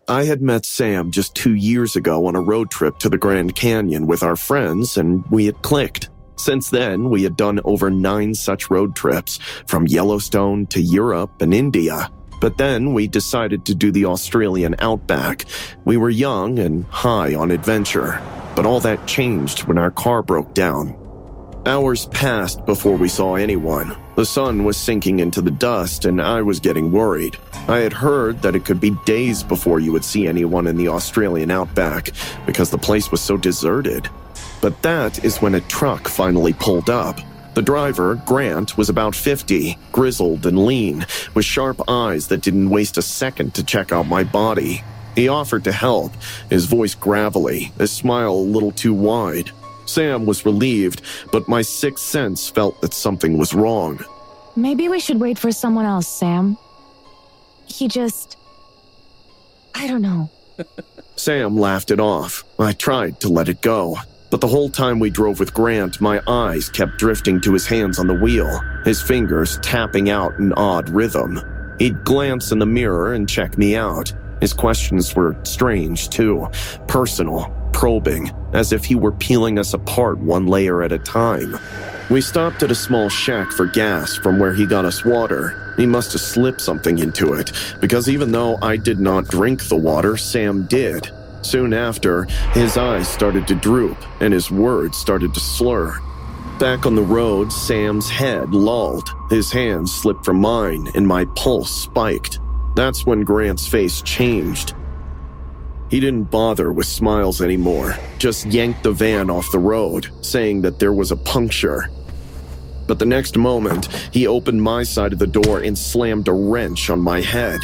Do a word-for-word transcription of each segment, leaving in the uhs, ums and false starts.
I had met Sam just two years ago on a road trip to the Grand Canyon with our friends, and we had clicked. Since then, we had done over nine such road trips, from Yellowstone to Europe and India. But then we decided to do the Australian outback. We were young and high on adventure, but all that changed when our car broke down. Hours passed before we saw anyone. The sun was sinking into the dust, and I was getting worried. I had heard that it could be days before you would see anyone in the Australian outback because the place was so deserted. But that is when a truck finally pulled up. The driver, Grant, was about fifty, grizzled and lean, with sharp eyes that didn't waste a second to check out my body. He offered to help, his voice gravelly, his smile a little too wide. Sam was relieved, but my sixth sense felt that something was wrong. Maybe we should wait for someone else, Sam. He just... I don't know. Sam laughed it off. I tried to let it go. But the whole time we drove with Grant, my eyes kept drifting to his hands on the wheel, his fingers tapping out an odd rhythm. He'd glance in the mirror and check me out. His questions were strange, too. Personal, probing, as if he were peeling us apart one layer at a time. We stopped at a small shack for gas from where he got us water. He must have slipped something into it, because even though I did not drink the water, Sam did. Soon after, his eyes started to droop, and his words started to slur. Back on the road, Sam's head lolled. His hands slipped from mine, and my pulse spiked. That's when Grant's face changed. He didn't bother with smiles anymore, just yanked the van off the road, saying that there was a puncture. But the next moment, he opened my side of the door and slammed a wrench on my head.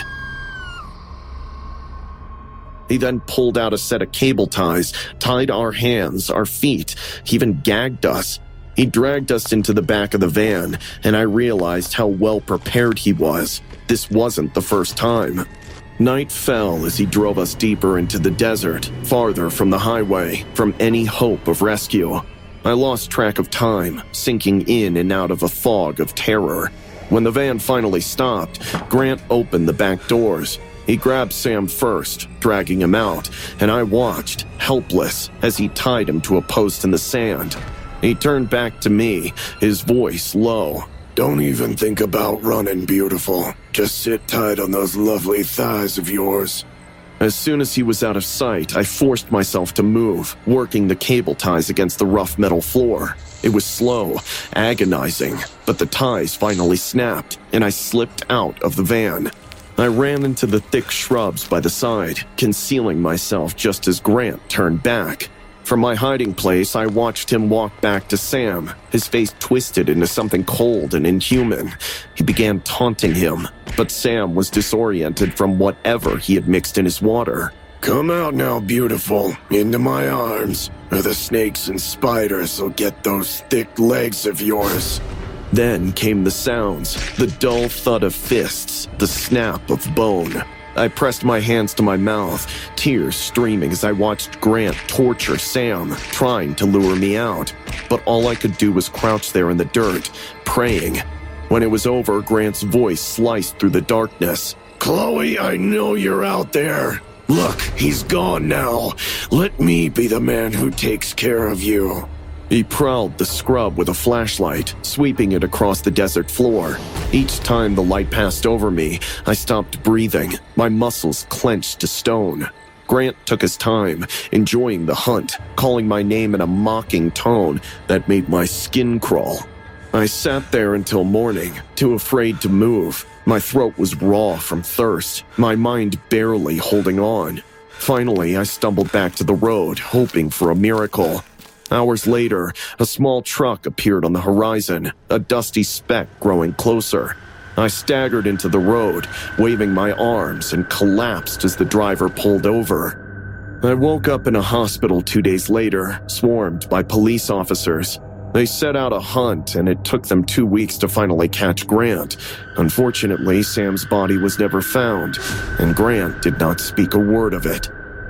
He then pulled out a set of cable ties, tied our hands, our feet, he even gagged us. He dragged us into the back of the van, and I realized how well prepared he was. This wasn't the first time. Night fell as he drove us deeper into the desert, farther from the highway, from any hope of rescue. I lost track of time, sinking in and out of a fog of terror. When the van finally stopped, Grant opened the back doors. He grabbed Sam first, dragging him out, and I watched, helpless, as he tied him to a post in the sand. He turned back to me, his voice low. "Don't even think about running, beautiful. Just sit tight on those lovely thighs of yours." As soon as he was out of sight, I forced myself to move, working the cable ties against the rough metal floor. It was slow, agonizing, but the ties finally snapped, and I slipped out of the van. I ran into the thick shrubs by the side, concealing myself just as Grant turned back. From my hiding place, I watched him walk back to Sam, his face twisted into something cold and inhuman. He began taunting him, but Sam was disoriented from whatever he had mixed in his water. "Come out now, beautiful, into my arms, or the snakes and spiders will get those thick legs of yours." Then came the sounds, the dull thud of fists, the snap of bone. I pressed my hands to my mouth, tears streaming as I watched Grant torture Sam, trying to lure me out. But all I could do was crouch there in the dirt, praying. When it was over, Grant's voice sliced through the darkness. "Chloe, I know you're out there. Look, he's gone now. Let me be the man who takes care of you." He prowled the scrub with a flashlight, sweeping it across the desert floor. Each time the light passed over me, I stopped breathing, my muscles clenched to stone. Grant took his time, enjoying the hunt, calling my name in a mocking tone that made my skin crawl. I sat there until morning, too afraid to move. My throat was raw from thirst, my mind barely holding on. Finally, I stumbled back to the road, hoping for a miracle. Hours later, a small truck appeared on the horizon, a dusty speck growing closer. I staggered into the road, waving my arms, and collapsed as the driver pulled over. I woke up in a hospital two days later, swarmed by police officers. They set out a hunt, and it took them two weeks to finally catch Grant. Unfortunately, Sam's body was never found, and Grant did not speak a word of it.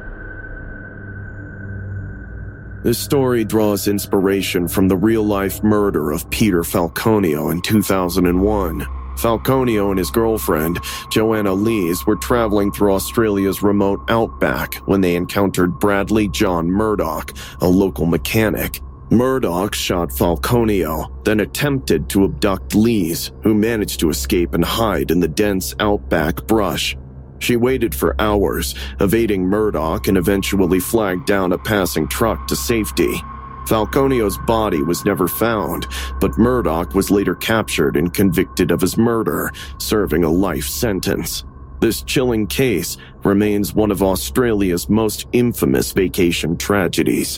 This story draws inspiration from the real-life murder of Peter Falconio in two thousand one. Falconio and his girlfriend, Joanna Lees, were traveling through Australia's remote outback when they encountered Bradley John Murdoch, a local mechanic. Murdoch shot Falconio, then attempted to abduct Lees, who managed to escape and hide in the dense outback brush. She waited for hours, evading Murdoch, and eventually flagged down a passing truck to safety. Falconio's body was never found, but Murdoch was later captured and convicted of his murder, serving a life sentence. This chilling case remains one of Australia's most infamous vacation tragedies.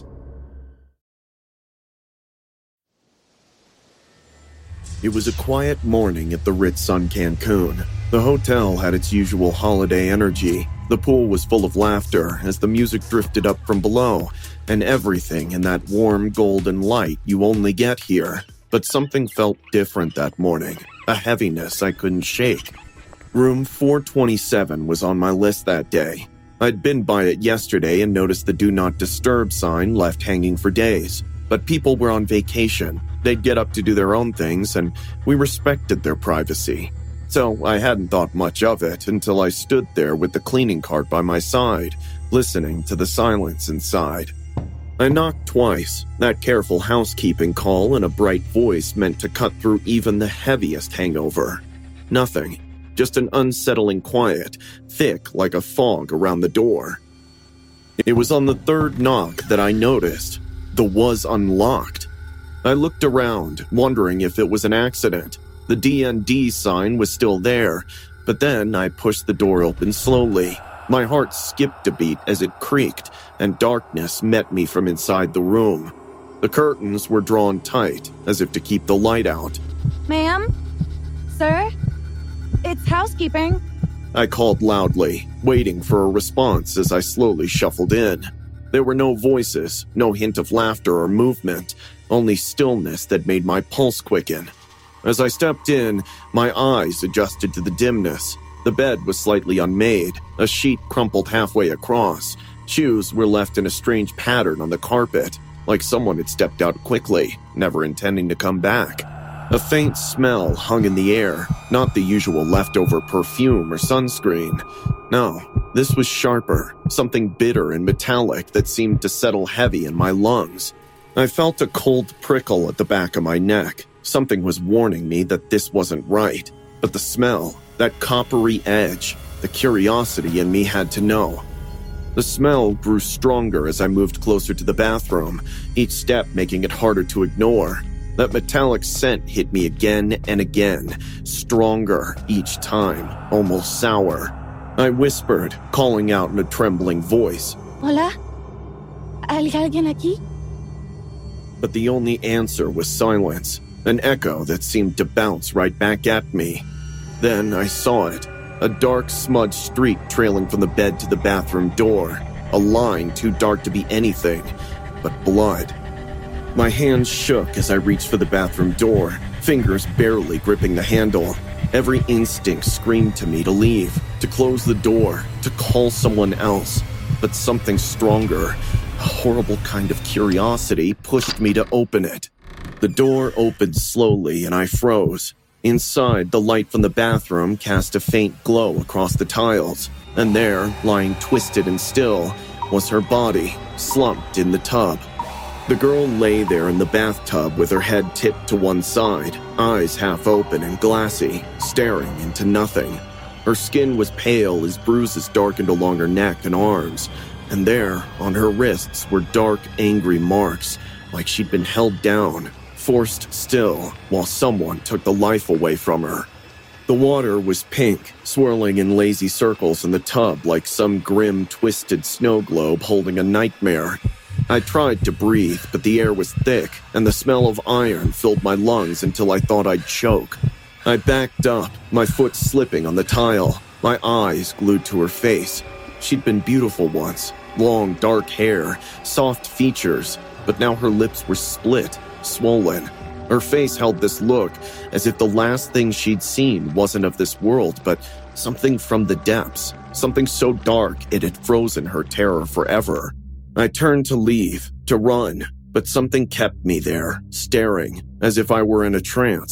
It was a quiet morning at the Ritz-Sun Cancun. The hotel had its usual holiday energy. The pool was full of laughter as the music drifted up from below, and everything in that warm golden light you only get here. But something felt different that morning, a heaviness I couldn't shake. Room four twenty-seven was on my list that day. I'd been by it yesterday and noticed the Do Not Disturb sign left hanging for days. But people were on vacation. They'd get up to do their own things, and we respected their privacy. So I hadn't thought much of it until I stood there with the cleaning cart by my side, listening to the silence inside. I knocked twice, that careful housekeeping call in a bright voice meant to cut through even the heaviest hangover. Nothing, just an unsettling quiet, thick like a fog around the door. It was on the third knock that I noticed the was unlocked. I looked around, wondering if it was an accident. The D N D sign was still there, but then I pushed the door open slowly. My heart skipped a beat as it creaked, and darkness met me from inside the room. The curtains were drawn tight, as if to keep the light out. Ma'am? Sir? It's housekeeping. I called loudly, waiting for a response as I slowly shuffled in. There were no voices, no hint of laughter or movement, only stillness that made my pulse quicken. As I stepped in, my eyes adjusted to the dimness. The bed was slightly unmade, a sheet crumpled halfway across. Shoes were left in a strange pattern on the carpet, like someone had stepped out quickly, never intending to come back. A faint smell hung in the air, not the usual leftover perfume or sunscreen. No, this was sharper, something bitter and metallic that seemed to settle heavy in my lungs. I felt a cold prickle at the back of my neck. Something was warning me that this wasn't right, but the smell, that coppery edge, the curiosity in me had to know. The smell grew stronger as I moved closer to the bathroom, each step making it harder to ignore. That metallic scent hit me again and again, stronger each time, almost sour. I whispered, calling out in a trembling voice. Hola? ¿Hay alguien aquí? But the only answer was silence, an echo that seemed to bounce right back at me. Then I saw it, a dark smudged streak trailing from the bed to the bathroom door, a line too dark to be anything but blood. My hands shook as I reached for the bathroom door, fingers barely gripping the handle. Every instinct screamed to me to leave, to close the door, to call someone else. But something stronger, a horrible kind of curiosity, pushed me to open it. The door opened slowly and I froze. Inside, the light from the bathroom cast a faint glow across the tiles, and there, lying twisted and still, was her body, slumped in the tub. The girl lay there in the bathtub with her head tipped to one side, eyes half open and glassy, staring into nothing. Her skin was pale as bruises darkened along her neck and arms, and there, on her wrists, were dark, angry marks, like she'd been held down, forced still, while someone took the life away from her. The water was pink, swirling in lazy circles in the tub like some grim, twisted snow globe holding a nightmare. I tried to breathe, but the air was thick, and the smell of iron filled my lungs until I thought I'd choke. I backed up, my foot slipping on the tile, my eyes glued to her face. She'd been beautiful once, long, dark hair, soft features, but now her lips were split, swollen. Her face held this look, as if the last thing she'd seen wasn't of this world, but something from the depths, something so dark it had frozen her terror forever. I turned to leave, to run, but something kept me there, staring, as if I were in a trance.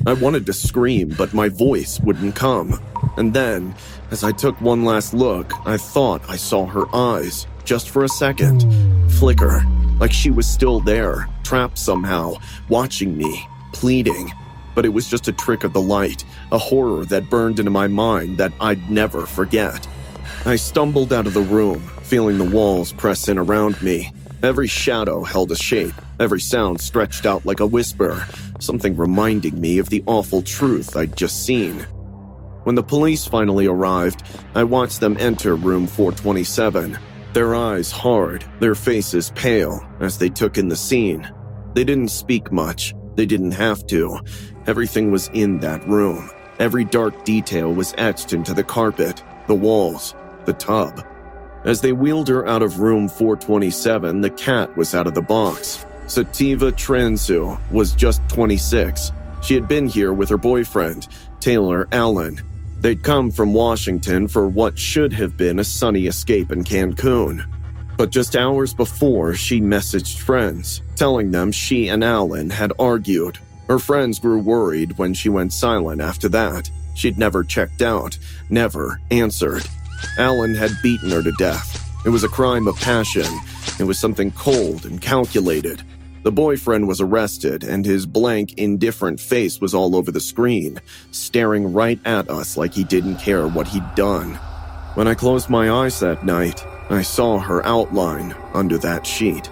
I wanted to scream, but my voice wouldn't come. And then, as I took one last look, I thought I saw her eyes, just for a second, flicker, like she was still there, trapped somehow, watching me, pleading. But it was just a trick of the light, a horror that burned into my mind that I'd never forget. I stumbled out of the room, feeling the walls press in around me. Every shadow held a shape, every sound stretched out like a whisper, something reminding me of the awful truth I'd just seen. When the police finally arrived, I watched them enter room four twenty-seven, their eyes hard, their faces pale, as they took in the scene. They didn't speak much. They didn't have to. Everything was in that room. Every dark detail was etched into the carpet, the walls, the tub. As they wheeled her out of room four twenty-seven, the cat was out of the box. Sativa Transu was just twenty-six. She had been here with her boyfriend, Taylor Allen. They'd come from Washington for what should have been a sunny escape in Cancun. But just hours before, she messaged friends, telling them she and Allen had argued. Her friends grew worried when she went silent after that. She'd never checked out, never answered. Allen had beaten her to death. It was a crime of passion. It was something cold and calculated. The boyfriend was arrested, and his blank, indifferent face was all over the screen, staring right at us like he didn't care what he'd done. When I closed my eyes that night, I saw her outline under that sheet.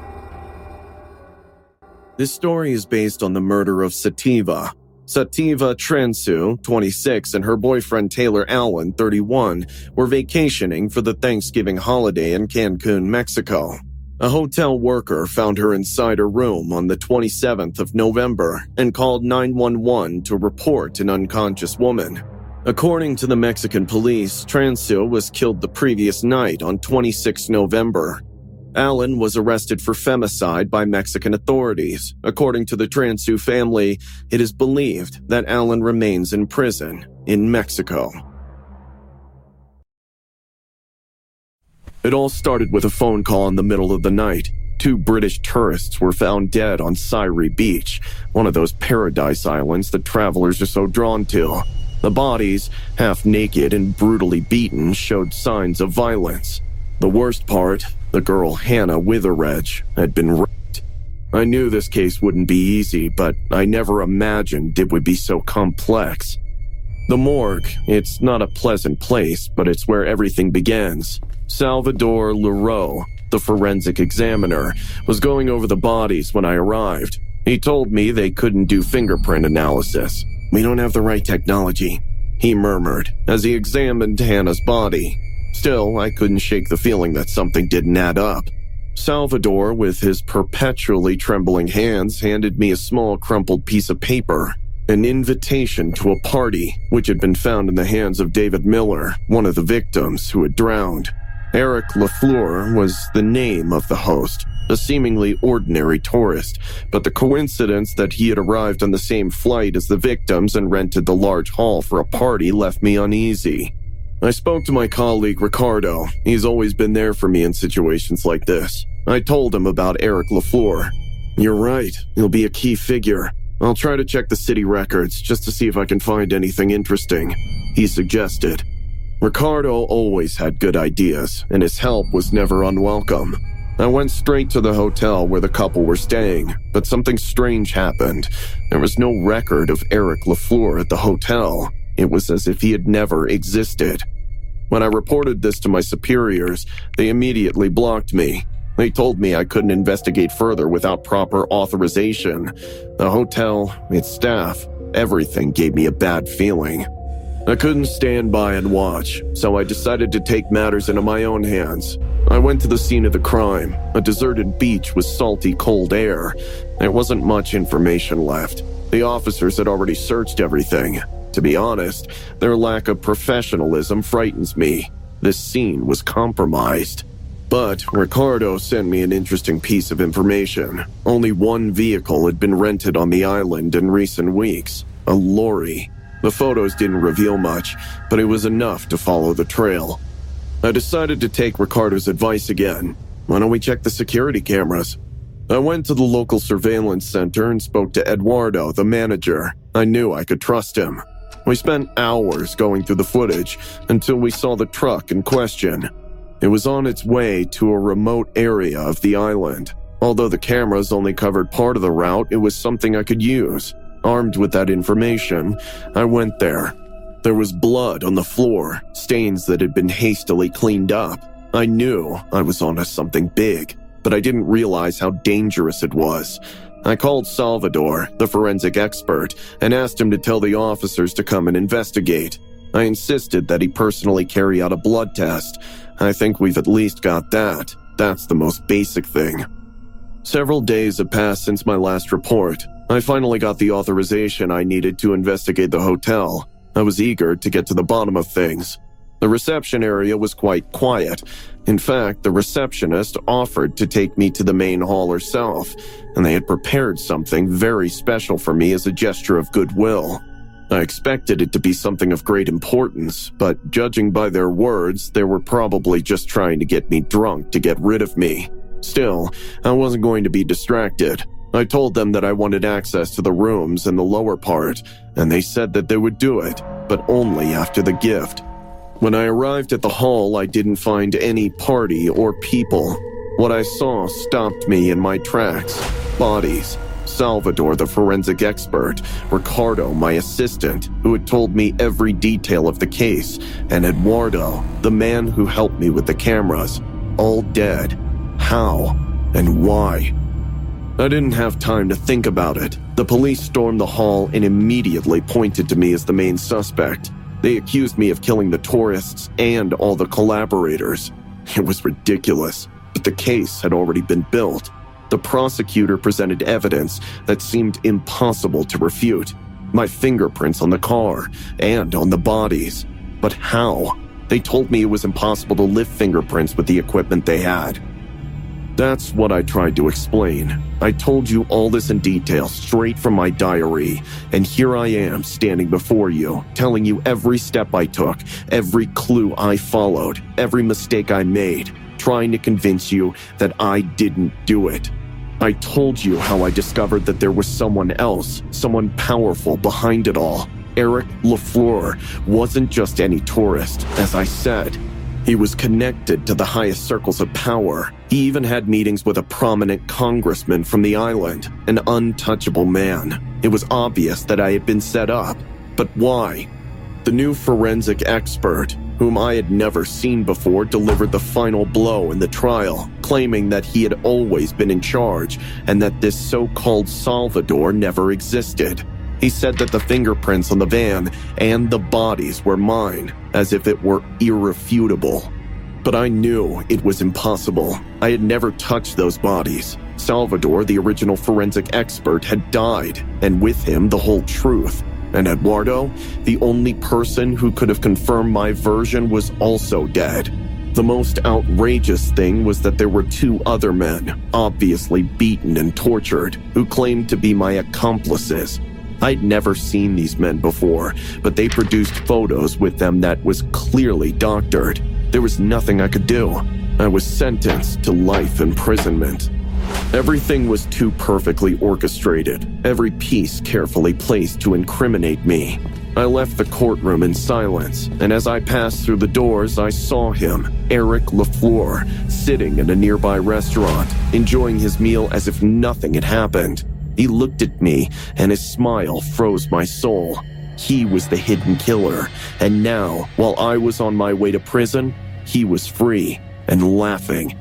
This story is based on the murder of Sativa. Sativa Transu, twenty-six, and her boyfriend Taylor Allen, thirty-one, were vacationing for the Thanksgiving holiday in Cancun, Mexico. A hotel worker found her inside her room on the twenty-seventh of November and called nine one one to report an unconscious woman. According to the Mexican police, Transu was killed the previous night on the twenty-sixth of November. Allen was arrested for femicide by Mexican authorities. According to the Transu family, it is believed that Allen remains in prison in Mexico. It all started with a phone call in the middle of the night. Two British tourists were found dead on Sairee Beach, one of those paradise islands that travelers are so drawn to. The bodies, half naked and brutally beaten, showed signs of violence. The worst part, the girl Hannah Witheredge had been raped. I knew this case wouldn't be easy, but I never imagined it would be so complex. The morgue, it's not a pleasant place, but it's where everything begins. Salvador Leroux, the forensic examiner, was going over the bodies when I arrived. He told me they couldn't do fingerprint analysis. "We don't have the right technology," he murmured as he examined Hannah's body. Still, I couldn't shake the feeling that something didn't add up. Salvador, with his perpetually trembling hands, handed me a small crumpled piece of paper, an invitation to a party, which had been found in the hands of David Miller, one of the victims who had drowned. Eric Lafleur was the name of the host, a seemingly ordinary tourist, but the coincidence that he had arrived on the same flight as the victims and rented the large hall for a party left me uneasy. I spoke to my colleague Ricardo. He's always been there for me in situations like this. I told him about Eric Lafleur. "You're right, he'll be a key figure. I'll try to check the city records just to see if I can find anything interesting," he suggested. Ricardo always had good ideas, and his help was never unwelcome. I went straight to the hotel where the couple were staying, but something strange happened. There was no record of Eric Lafleur at the hotel. It was as if he had never existed. When I reported this to my superiors, they immediately blocked me. They told me I couldn't investigate further without proper authorization. The hotel, its staff, everything gave me a bad feeling. I couldn't stand by and watch, so I decided to take matters into my own hands. I went to the scene of the crime, a deserted beach with salty, cold air. There wasn't much information left. The officers had already searched everything. To be honest, their lack of professionalism frightens me. This scene was compromised. But Ricardo sent me an interesting piece of information. Only one vehicle had been rented on the island in recent weeks, a lorry. The photos didn't reveal much, but it was enough to follow the trail. I decided to take Ricardo's advice again. Why don't we check the security cameras? I went to the local surveillance center and spoke to Eduardo, the manager. I knew I could trust him. We spent hours going through the footage until we saw the truck in question. It was on its way to a remote area of the island. Although the cameras only covered part of the route, it was something I could use. Armed with that information, I went there. There was blood on the floor, stains that had been hastily cleaned up. I knew I was onto something big, but I didn't realize how dangerous it was. I called Salvador, the forensic expert, and asked him to tell the officers to come and investigate. I insisted that he personally carry out a blood test. I think we've at least got that. That's the most basic thing. Several days have passed since my last report. I finally got the authorization I needed to investigate the hotel. I was eager to get to the bottom of things. The reception area was quite quiet. In fact, the receptionist offered to take me to the main hall herself, and they had prepared something very special for me as a gesture of goodwill. I expected it to be something of great importance, but judging by their words, they were probably just trying to get me drunk to get rid of me. Still, I wasn't going to be distracted. I told them that I wanted access to the rooms in the lower part, and they said that they would do it, but only after the gift. When I arrived at the hall, I didn't find any party or people. What I saw stopped me in my tracks. Bodies. Salvador, the forensic expert, Ricardo, my assistant, who had told me every detail of the case, and Eduardo, the man who helped me with the cameras, all dead. How and why? I didn't have time to think about it. The police stormed the hall and immediately pointed to me as the main suspect. They accused me of killing the tourists and all the collaborators. It was ridiculous, but the case had already been built. The prosecutor presented evidence that seemed impossible to refute. My fingerprints on the car and on the bodies. But how? They told me it was impossible to lift fingerprints with the equipment they had. That's what I tried to explain. I told you all this in detail, straight from my diary, and here I am standing before you, telling you every step I took, every clue I followed, every mistake I made, trying to convince you that I didn't do it. I told you how I discovered that there was someone else, someone powerful behind it all. Eric Lafleur wasn't just any tourist, as I said. He was connected to the highest circles of power. He even had meetings with a prominent congressman from the island, an untouchable man. It was obvious that I had been set up. But why? The new forensic expert, whom I had never seen before, delivered the final blow in the trial, claiming that he had always been in charge and that this so-called Salvador never existed. He said that the fingerprints on the van and the bodies were mine, as if it were irrefutable. But I knew it was impossible. I had never touched those bodies. Salvador, the original forensic expert, had died, and with him the whole truth. And Eduardo, the only person who could have confirmed my version, was also dead. The most outrageous thing was that there were two other men, obviously beaten and tortured, who claimed to be my accomplices. I'd never seen these men before, but they produced photos with them that was clearly doctored. There was nothing I could do. I was sentenced to life imprisonment. Everything was too perfectly orchestrated, every piece carefully placed to incriminate me. I left the courtroom in silence, and as I passed through the doors, I saw him, Eric Lafleur, sitting in a nearby restaurant, enjoying his meal as if nothing had happened. He looked at me, and his smile froze my soul. He was the hidden killer, and now, while I was on my way to prison, he was free and laughing.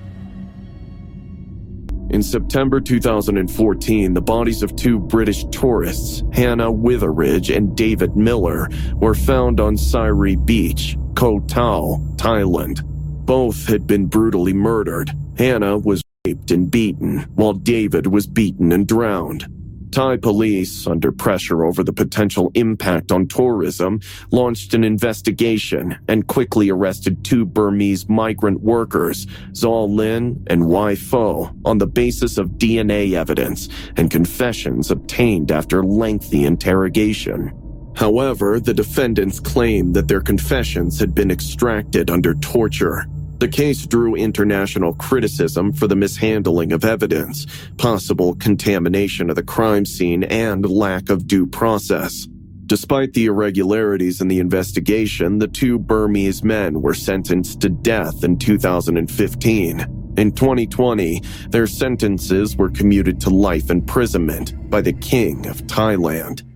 In September two thousand fourteen, the bodies of two British tourists, Hannah Witheridge and David Miller, were found on Sairi Beach, Koh Tao, Thailand. Both had been brutally murdered. Hannah was raped and beaten, while David was beaten and drowned. Thai police, under pressure over the potential impact on tourism, launched an investigation and quickly arrested two Burmese migrant workers, Zaw Lin and Wai Fo, on the basis of D N A evidence and confessions obtained after lengthy interrogation. However, the defendants claimed that their confessions had been extracted under torture. The case drew international criticism for the mishandling of evidence, possible contamination of the crime scene, and lack of due process. Despite the irregularities in the investigation, the two Burmese men were sentenced to death in two thousand fifteen. In twenty twenty, their sentences were commuted to life imprisonment by the King of Thailand.